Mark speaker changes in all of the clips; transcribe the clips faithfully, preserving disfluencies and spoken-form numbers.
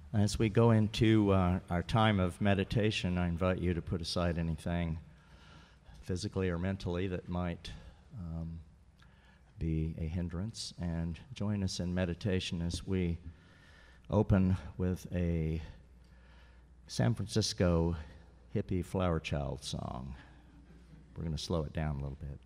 Speaker 1: As we go into uh, our time of meditation, I invite you to put aside anything physically or mentally that might um, be a hindrance, and join us in meditation as we open with a San Francisco hippie flower child song. We're going to slow it down a little bit.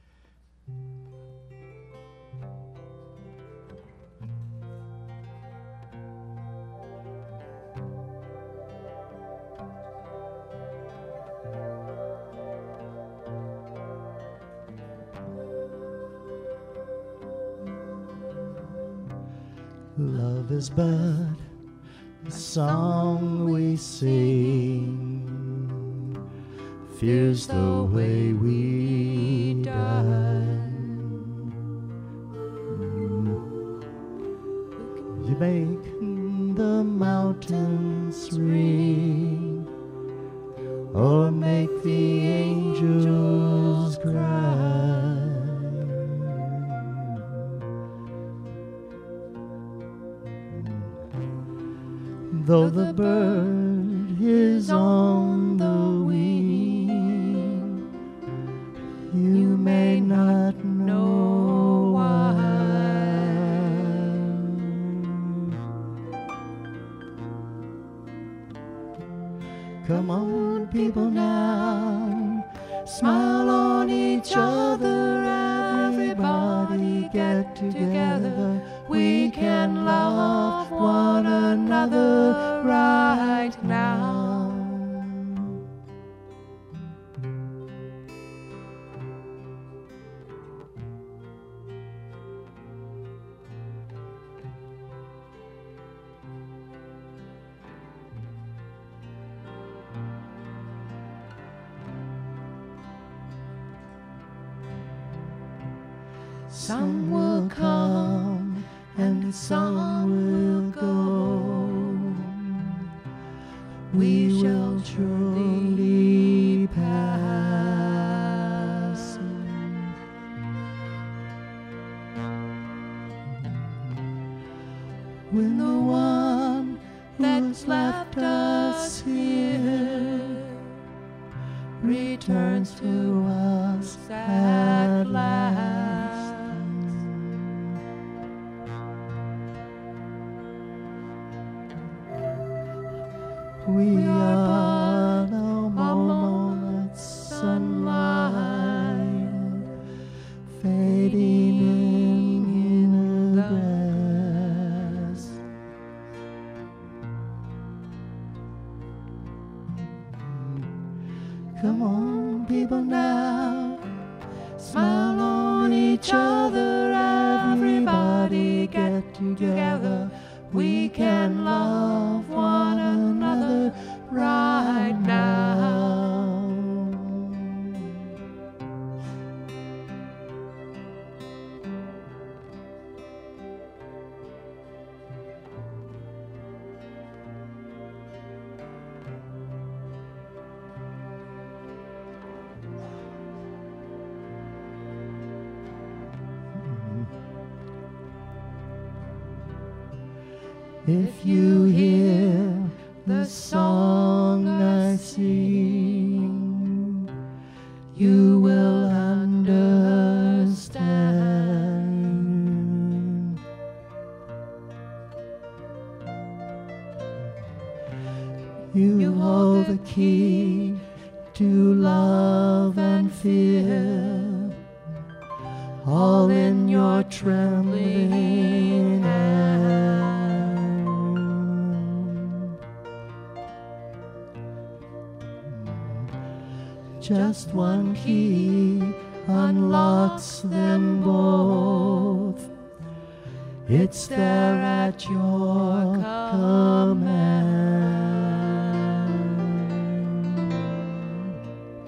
Speaker 1: Love is but a song we sing, fear's the way we die. You make the mountains ring, or make the angels cry. Though the bird is on the wing, you may not know why. Come on, people, now, smile on each other. Everybody get together. We can love one another right now. Some will come and some will go. We shall surely pass. When the one that's left us here returns to us at last, we are but a moment's sunlight fading in the grass. Come on, people, now, smile on each other. Everybody get together. We can love one another right now. If you hear the song I sing, you will understand. You hold the key to love and fear, all in your trembling hand. Just one key unlocks them both. It's there at your command.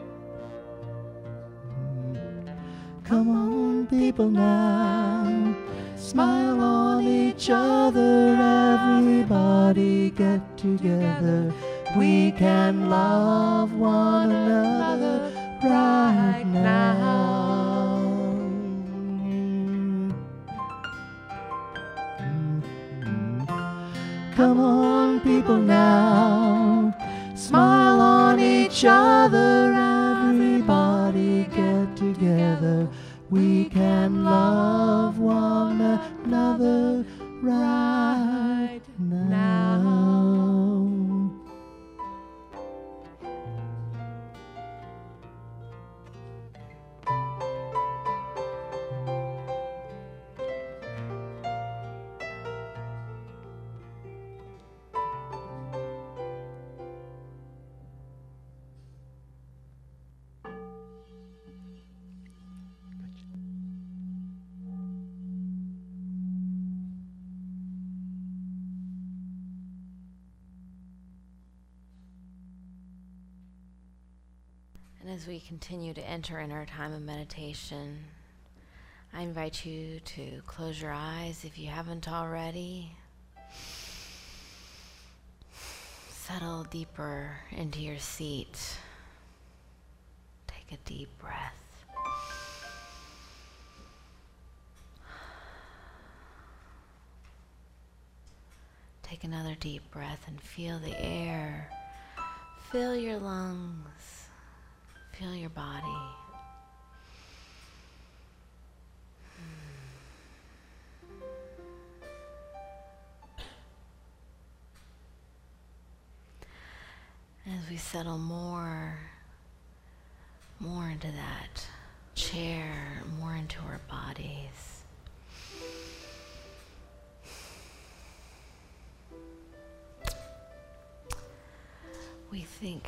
Speaker 1: Come on, people, now, smile on each other. Everybody get together. We can love one another right now. Come on, people, now. Smile on each other. Everybody get together. We can love one another right now.
Speaker 2: And as we continue to enter in our time of meditation, I invite you to close your eyes if you haven't already. Settle deeper into your seat. Take a deep breath. Take another deep breath and feel the air. Fill your lungs. Feel your body. As we settle more, more into that chair, more into our bodies. We think,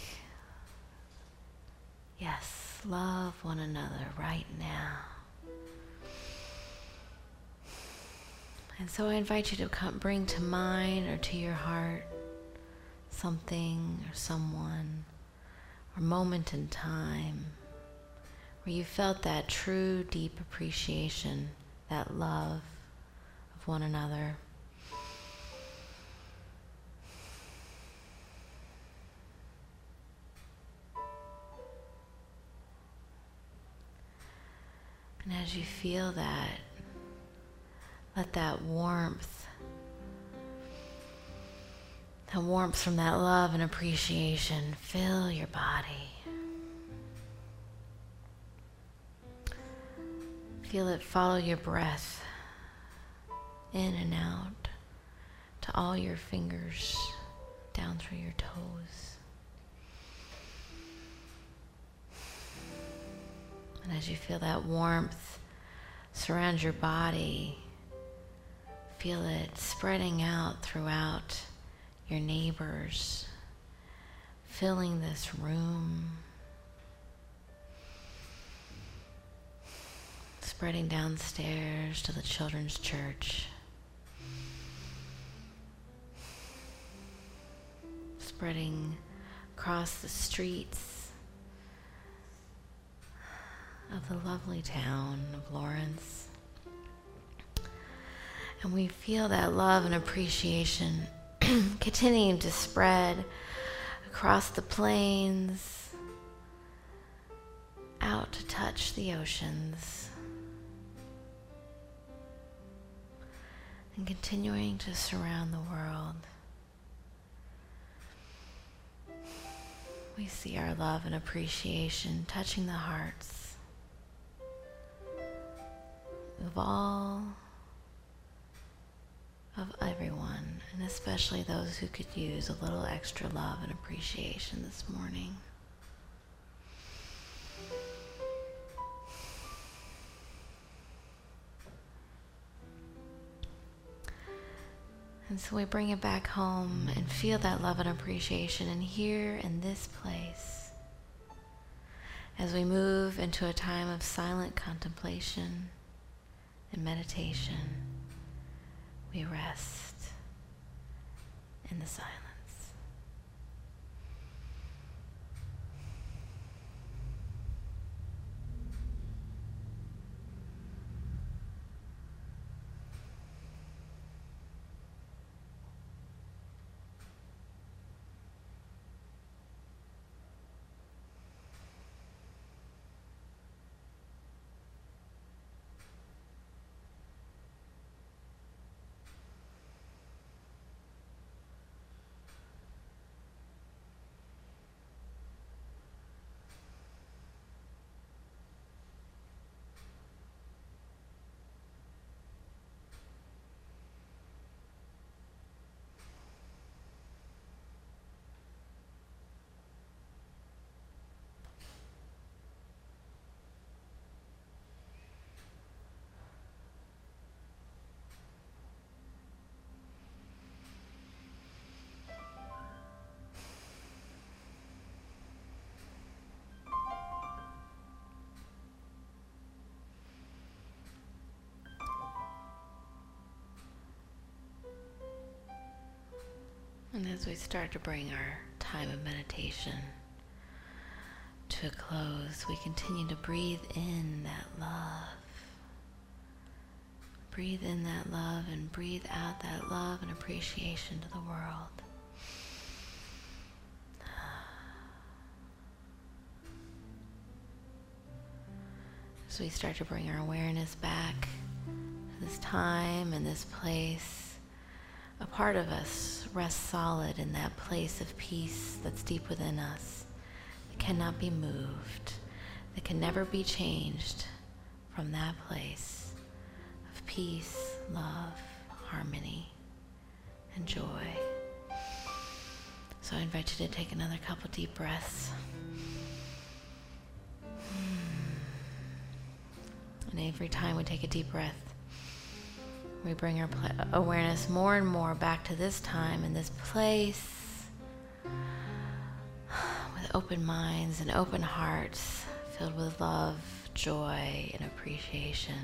Speaker 2: yes, love one another right now. And so I invite you to come, bring to mind or to your heart something or someone or moment in time where you felt that true deep appreciation, that love of one another. And as you feel that, let that warmth, that warmth from that love and appreciation fill your body. Feel it follow your breath in and out to all your fingers down through your toes. And as you feel that warmth surround your body, feel it spreading out throughout your neighbors, filling this room, spreading downstairs to the children's church, spreading across the streets of the lovely town of Lawrence. And we feel that love and appreciation continuing to spread across the plains, out to touch the oceans, and continuing to surround the world. We see our love and appreciation touching the hearts of all, of everyone, and especially those who could use a little extra love and appreciation this morning. And so we bring it back home and feel that love and appreciation, and here in this place, as we move into a time of silent contemplation and meditation, we rest in the silence. And as we start to bring our time of meditation to a close, we continue to breathe in that love. Breathe in that love and breathe out that love and appreciation to the world. As we start to bring our awareness back to this time and this place, a part of us rests solid in that place of peace that's deep within us, that cannot be moved, that can never be changed from that place of peace, love, harmony, and joy. So I invite you to take another couple deep breaths. And every time we take a deep breath, we bring our pl- awareness more and more back to this time and this place with open minds and open hearts filled with love, joy, and appreciation.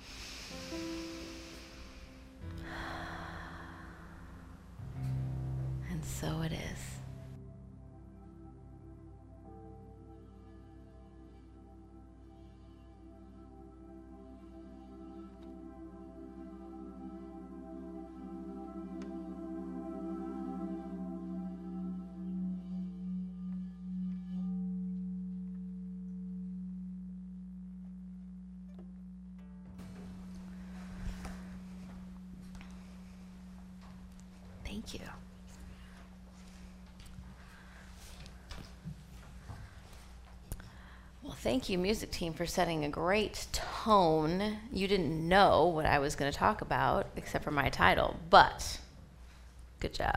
Speaker 2: And so it is. Thank you. Well, thank you, music team, for setting a great tone. You didn't know what I was going to talk about, except for my title, but good job.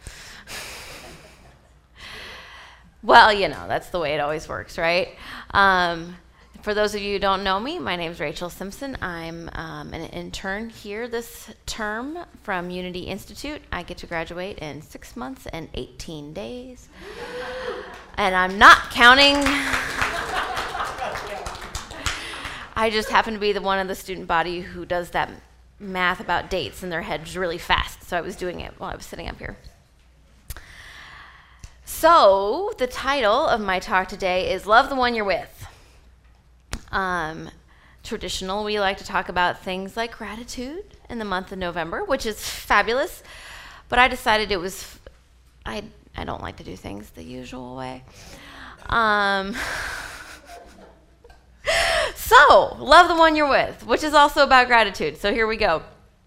Speaker 2: Well, you know, that's the way it always works, right? Um, For those of you who don't know me, my name is Rachel Simpson. I'm um, an intern here this term from Unity Institute. I get to graduate in six months and eighteen days. And I'm not counting. I just happen to be the one in the student body who does that math about dates in their heads really fast. So I was doing it while I was sitting up here. So the title of my talk today is Love the One You're With. Um, traditional, we like to talk about things like gratitude in the month of November, which is fabulous, but I decided it was, I, I don't like to do things the usual way. Um, so, love the one you're with, which is also about gratitude. So here we go.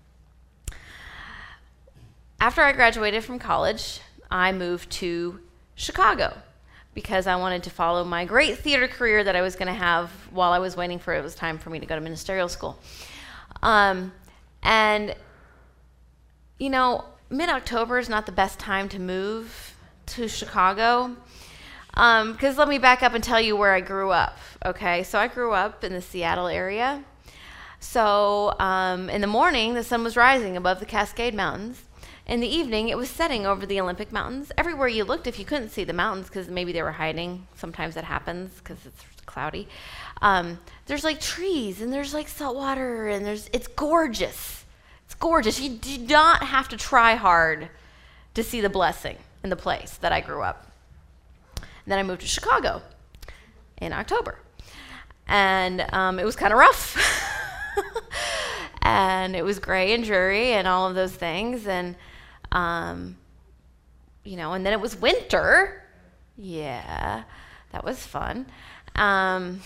Speaker 2: After I graduated from college, I moved to Chicago, because I wanted to follow my great theater career that I was going to have while I was waiting for it was time for me to go to ministerial school. Um, and, you know, mid-October is not the best time to move to Chicago, um, because let me back up and tell you where I grew up, okay? So I grew up in the Seattle area. So um, in the morning, the sun was rising above the Cascade Mountains. In the evening, it was setting over the Olympic Mountains. Everywhere you looked, if you couldn't see the mountains, because maybe they were hiding, sometimes that happens because it's cloudy, um, there's like trees, and there's like salt water, and there's it's gorgeous. It's gorgeous. You do not have to try hard to see the blessing in the place that I grew up. And then I moved to Chicago in October. And um, it was kind of rough. And it was gray and dreary and all of those things. And Um, you know, and then it was winter. Yeah, that was fun. Um,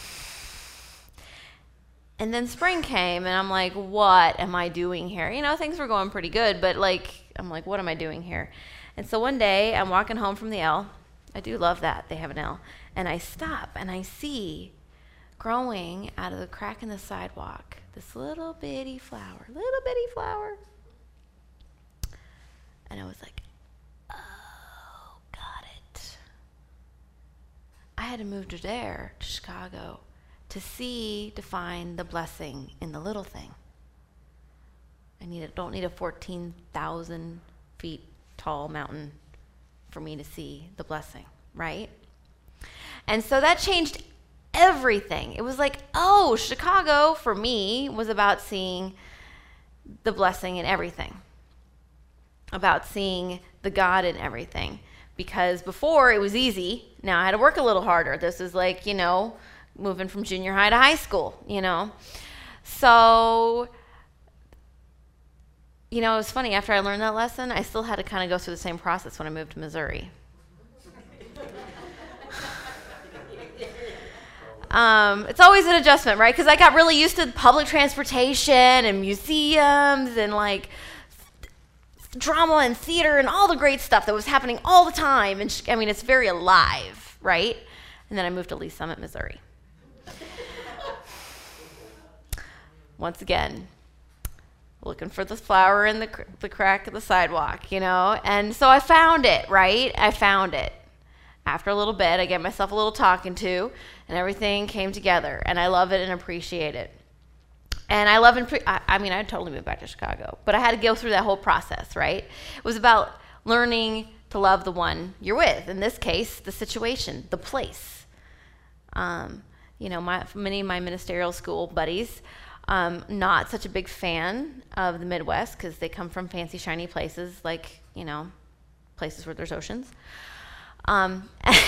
Speaker 2: and then spring came, and I'm like, what am I doing here? You know, things were going pretty good, but like, I'm like, what am I doing here? And so one day, I'm walking home from the L. I do love that they have an L. And I stop, and I see growing out of the crack in the sidewalk this little bitty flower, little bitty flower. And I was like, oh, got it. I had to move to there, to Chicago, to see, to find the blessing in the little thing. I need a, don't need a fourteen thousand feet tall mountain for me to see the blessing, right? And so that changed everything. It was like, oh, Chicago, for me, was about seeing the blessing in everything. About seeing the God in everything. Because before it was easy, now I had to work a little harder. This is like, you know, moving from junior high to high school, you know. So, you know, it was funny, after I learned that lesson, I still had to kind of go through the same process when I moved to Missouri. Um, it's always an adjustment, right? Because I got really used to public transportation and museums and like drama and theater and all the great stuff that was happening all the time. And sh- I mean, it's very alive, right? And then I moved to Lee Summit, Missouri. Once again, looking for the flower in the cr- the crack of the sidewalk, you know? And so I found it, right? I found it. After a little bit, I gave myself a little talking to, and everything came together, and I love it and appreciate it. And I love and pre- I, I mean, I'd totally move back to Chicago, but I had to go through that whole process, right? It was about learning to love the one you're with. In this case, the situation, the place. Um, you know, my, many of my ministerial school buddies, um, not such a big fan of the Midwest because they come from fancy, shiny places like, you know, places where there's oceans. Um,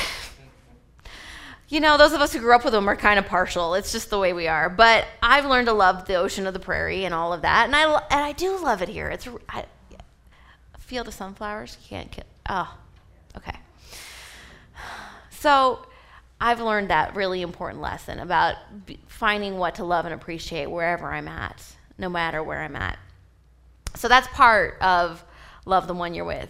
Speaker 2: you know, those of us who grew up with them are kind of partial. It's just the way we are. But I've learned to love the ocean of the prairie and all of that, and I lo- and I do love it here. It's I, a field of sunflowers. You can't kill. Oh, okay. So I've learned that really important lesson about b- finding what to love and appreciate wherever I'm at, no matter where I'm at. So that's part of love the one you're with.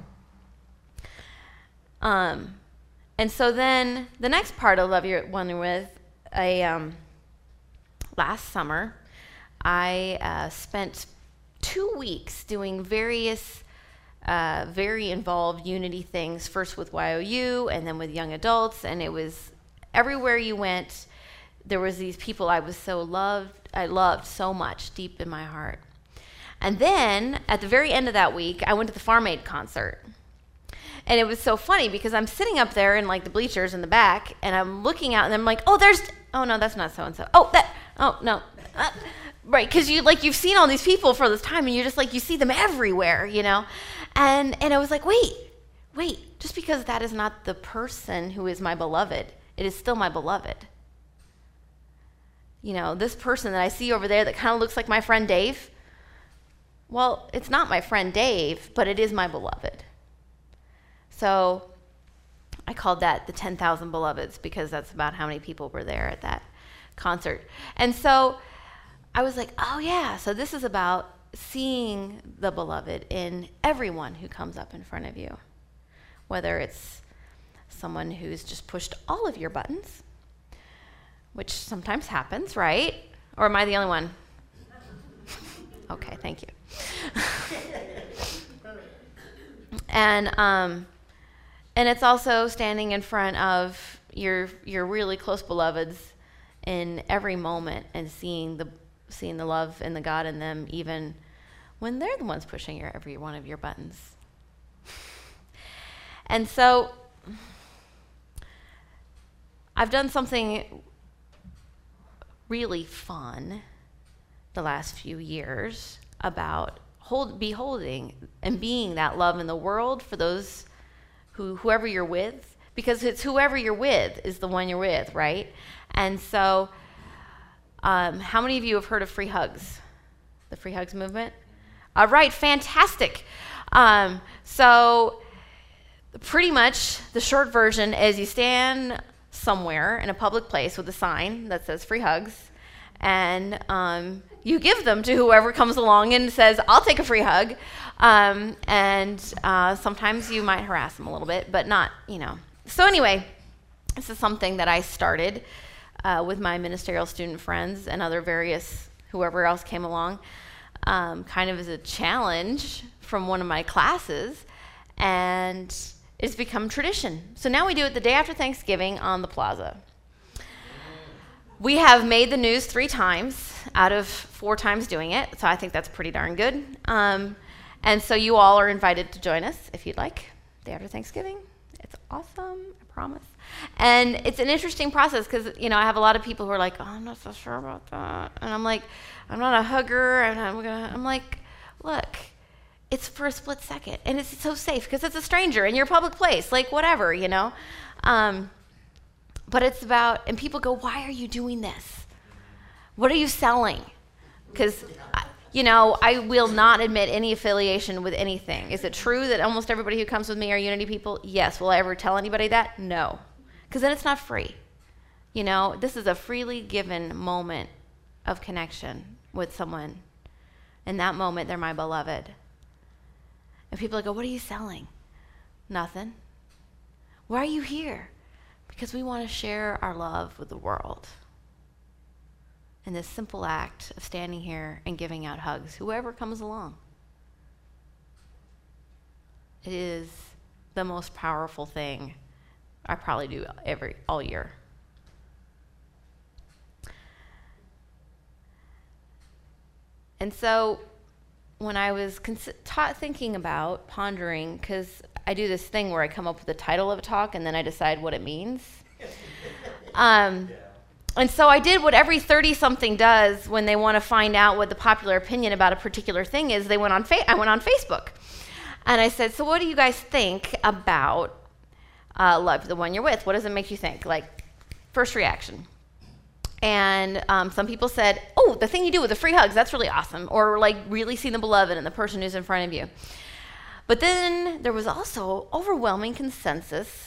Speaker 2: Um, and so then the next part of love your one you're with, I, um, last summer, I uh, spent two weeks doing various, uh, very involved unity things, first with Y O U and then with young adults, and it was everywhere you went, there was these people I was so loved, I loved so much deep in my heart. And then at the very end of that week, I went to the Farm Aid concert. And it was so funny because I'm sitting up there in like the bleachers in the back, and I'm looking out, and I'm like, oh, there's, oh no, that's not so and so. Oh, that, oh no, uh, right? Because you like you've seen all these people for this time, and you're just like you see them everywhere, you know. And and I was like, wait, wait, just because that is not the person who is my beloved, it is still my beloved. You know, this person that I see over there that kind of looks like my friend Dave. Well, it's not my friend Dave, but it is my beloved. So I called that the ten thousand Beloveds because that's about how many people were there at that concert. And so I was like, oh yeah, so this is about seeing the beloved in everyone who comes up in front of you, whether it's someone who's just pushed all of your buttons, which sometimes happens, right? Or am I the only one? Okay, thank you. and um, and it's also standing in front of your your really close beloveds in every moment and seeing the seeing the love and the God in them, even when they're the ones pushing your every one of your buttons. And so I've done something really fun the last few years about hold, beholding and being that love in the world for those who whoever you're with, because it's whoever you're with is the one you're with, right? And so um, how many of you have heard of Free Hugs, the Free Hugs movement? All right, fantastic. Um, so pretty much the short version is you stand somewhere in a public place with a sign that says Free Hugs, and um, you give them to whoever comes along and says, I'll take a free hug. Um, and uh, sometimes you might harass them a little bit, but not, you know. So anyway, this is something that I started uh, with my ministerial student friends and other various, whoever else came along, um, kind of as a challenge from one of my classes, and it's become tradition. So now we do it the day after Thanksgiving on the plaza. We have made the news three times out of four times doing it, so I think that's pretty darn good. Um, and so you all are invited to join us if you'd like, day after Thanksgiving. It's awesome, I promise. And it's an interesting process because, you know, I have a lot of people who are like, oh, I'm not so sure about that. And I'm like, I'm not a hugger, and I'm, gonna, I'm like, look, it's for a split second, and it's so safe because it's a stranger in your public place, like whatever, you know. Um, but it's about, and people go, why are you doing this? What are you selling? Because, you know, I will not admit any affiliation with anything. Is it true that almost everybody who comes with me are Unity people? Yes. Will I ever tell anybody that? No. Because then it's not free. You know, this is a freely given moment of connection with someone. In that moment, they're my beloved. And people go, what are you selling? Nothing. Why are you here? Because we want to share our love with the world. In this simple act of standing here and giving out hugs, whoever comes along. It is the most powerful thing I probably do every all year. And so when I was cons- ta- thinking about, pondering, because I do this thing where I come up with the title of a talk and then I decide what it means. Um, yeah. And so I did what every thirty-something does when they want to find out what the popular opinion about a particular thing is. They went on fa- I went on Facebook. And I said, so what do you guys think about uh, love, the one you're with? What does it make you think? Like, first reaction. And um, some people said, oh, the thing you do with the free hugs, that's really awesome. Or like really seeing the beloved and the person who's in front of you. But then there was also overwhelming consensus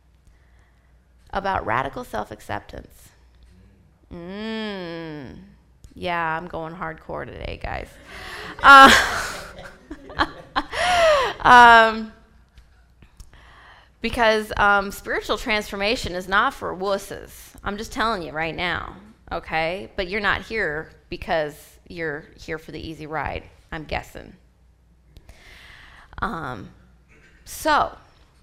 Speaker 2: about radical self-acceptance. Mm. Yeah, I'm going hardcore today, guys. Uh, um, because um, spiritual transformation is not for wusses. I'm just telling you right now, okay? But you're not here because you're here for the easy ride, I'm guessing. Um, so,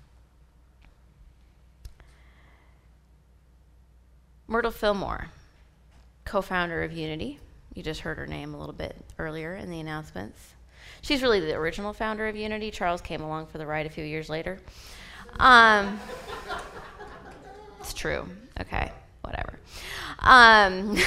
Speaker 2: Myrtle Fillmore, co-founder of Unity. You just heard her name a little bit earlier in the announcements. She's really the original founder of Unity. Charles came along for the ride a few years later. Um, it's true. Okay, whatever. Um,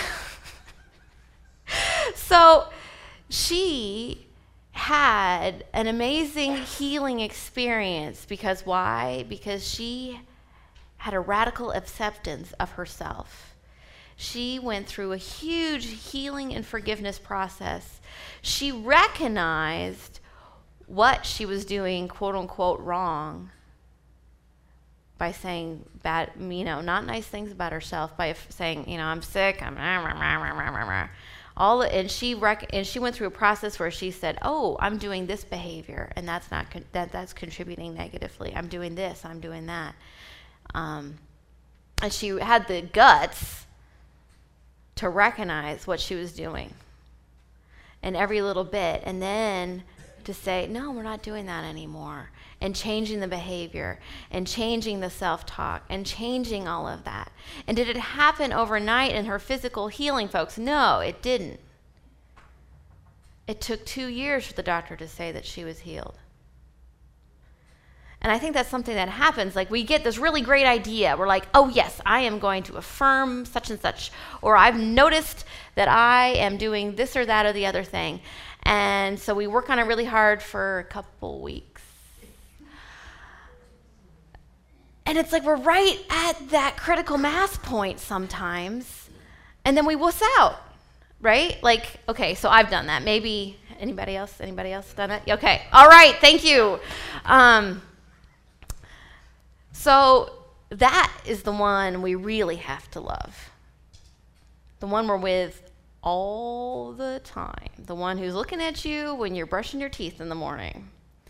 Speaker 2: so she had an amazing healing experience because why? Because she had a radical acceptance of herself. She went through a huge healing and forgiveness process. She recognized what she was doing, quote unquote, wrong by saying bad, you know, not nice things about herself, by f- saying, you know, I'm sick, I'm rah, rah, rah, rah, rah, rah. all, and she rec- and she went through a process where she said, oh, I'm doing this behavior, and that's not con- that that's contributing negatively. I'm doing this, I'm doing that. Um, and she had the guts to recognize what she was doing in every little bit, and then to say, no, we're not doing that anymore, and changing the behavior, and changing the self-talk, and changing all of that. And did it happen overnight in her physical healing, folks? No, it didn't. It took two years for the doctor to say that she was healed. And I think that's something that happens. Like, we get this really great idea. We're like, oh, yes, I am going to affirm such and such. Or I've noticed that I am doing this or that or the other thing. And so we work on it really hard for a couple weeks. And it's like we're right at that critical mass point sometimes. And then we wuss out, right? Like, okay, so I've done that. Maybe anybody else? Anybody else done it? Okay, all right, thank you. Um, So that is the one we really have to love. The one we're with all the time. The one who's looking at you when you're brushing your teeth in the morning.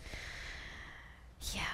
Speaker 2: Yeah.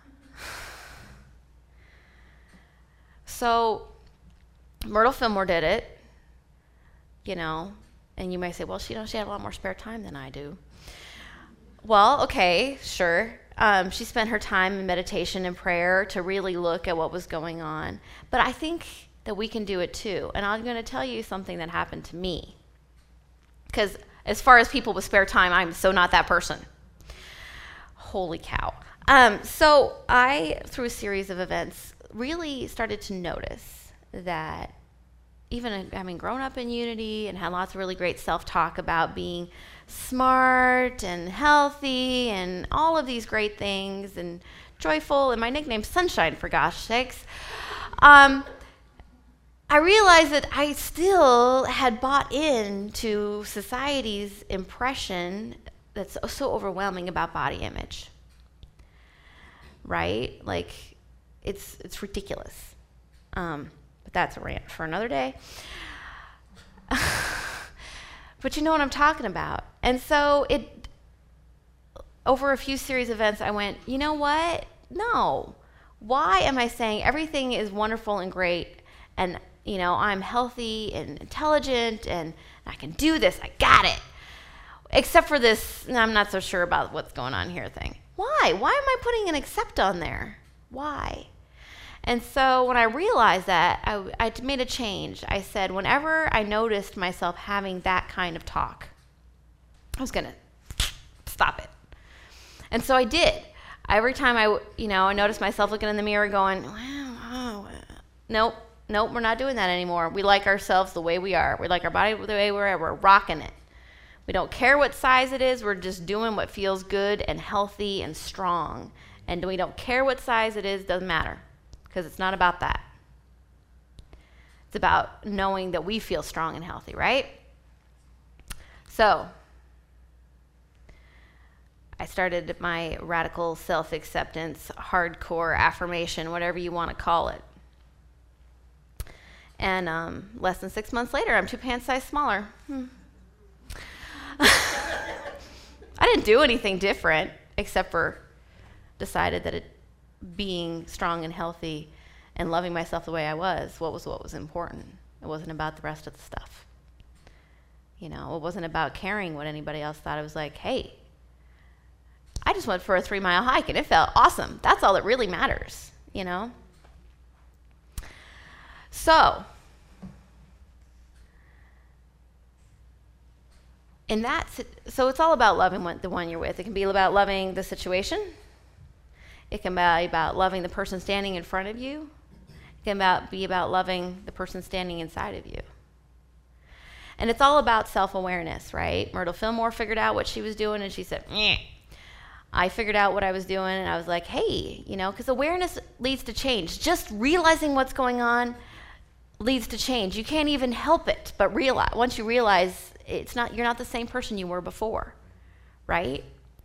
Speaker 2: So Myrtle Fillmore did it, you know, and you may say, well, she, you know, she had a lot more spare time than I do. Well, okay, sure. Um, she spent her time in meditation and prayer to really look at what was going on. But I think that we can do it too. And I'm going to tell you something that happened to me. Because as far as people with spare time, I'm so not that person. Holy cow. Um, so I, through a series of events, really started to notice that even having grown up in Unity and had lots of really great self-talk about being smart and healthy and all of these great things and joyful, and my nickname's Sunshine, for gosh sakes, um, I realized that I still had bought into society's impression that's so, so overwhelming about body image, right? Like, it's it's ridiculous. Um, but that's a rant for another day. But you know what I'm talking about. And so it, over a few series of events, I went, you know what? No. Why am I saying everything is wonderful and great, and you know, I'm healthy and intelligent and I can do this, I got it. Except for this, I'm not so sure about what's going on here thing. Why? Why am I putting an except on there? Why? And so when I realized that, I, I made a change. I said, whenever I noticed myself having that kind of talk, I was going to stop it. And so I did. Every time I, you know, I noticed myself looking in the mirror going, well, oh, nope, nope, we're not doing that anymore. We like ourselves the way we are. We like our body the way we are. We're rocking it. We don't care what size it is. We're just doing what feels good and healthy and strong. And we don't care what size it is. Doesn't matter. Because it's not about that. It's about knowing that we feel strong and healthy, right? So, I started my radical self-acceptance, hardcore affirmation, whatever you want to call it. And um, less than six months later, I'm two pants size smaller. Hmm. I didn't do anything different, except for decided that it, being strong and healthy and loving myself the way I was, what was what was important. It wasn't about the rest of the stuff. You know, it wasn't about caring what anybody else thought. It was like, hey, I just went for a three-mile hike, and it felt awesome. That's all that really matters, you know? So, in that, so it's all about loving one, the one you're with. It can be about loving the situation. It can be about loving the person standing in front of you. It can about, be about loving the person standing inside of you. And it's all about self-awareness, right? Myrtle Fillmore figured out what she was doing, and she said, "Nyeh." I figured out what I was doing, and I was like, hey, you know, because awareness leads to change. Just realizing what's going on leads to change. You can't even help it, but realize once you realize it's not, you're not the same person you were before, right?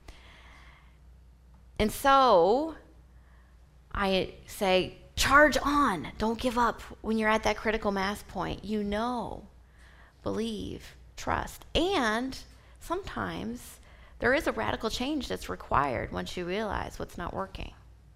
Speaker 2: And so I say, charge on. Don't give up when you're at that critical mass point. You know, believe, trust, and sometimes there is a radical change that's required once you realize what's not working.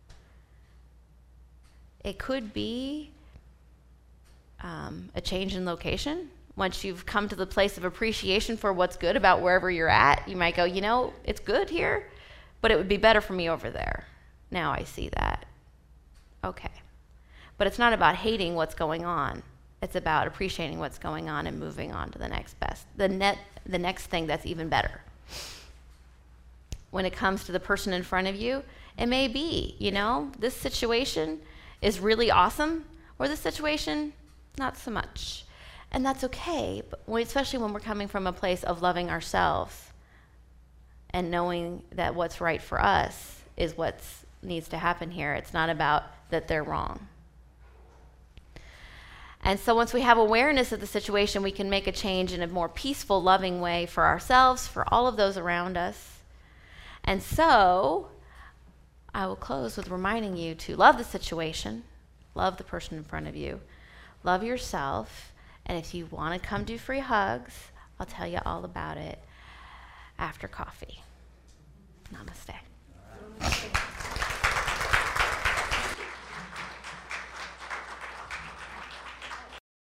Speaker 2: It could be um, a change in location. Once you've come to the place of appreciation for what's good about wherever you're at, you might go, you know, it's good here, but it would be better for me over there. Now I see that. Okay. But it's not about hating what's going on. It's about appreciating what's going on and moving on to the next best, the net, the next thing that's even better. When it comes to the person in front of you, it may be, you know, this situation is really awesome, or this situation, not so much. And that's okay, but when, especially when we're coming from a place of loving ourselves and knowing that what's right for us is what needs to happen here. It's not about that they're wrong. And so once we have awareness of the situation, we can make a change in a more peaceful, loving way for ourselves, for all of those around us. And so I will close with reminding you to love the situation, love the person in front of you, love yourself, and if you want to come do free hugs, I'll tell you all about it after coffee. Namaste.